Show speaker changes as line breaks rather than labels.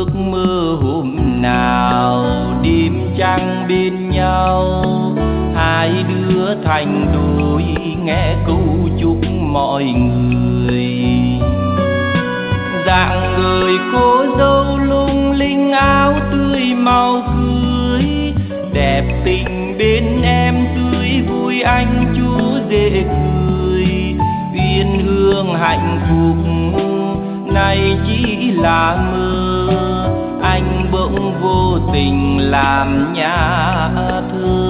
ước mơ hôm nào đêm trăng bên nhau, hai đứa thành đôi nghe câu chúc mọi người. Dạng người cô dâu lung linh áo tươi màu cưới, đẹp tình bên em tươi vui anh chú rể cười. Uyên ương hạnh phúc này chỉ là mơ, anh bỗng vô tình làm nhã thơ.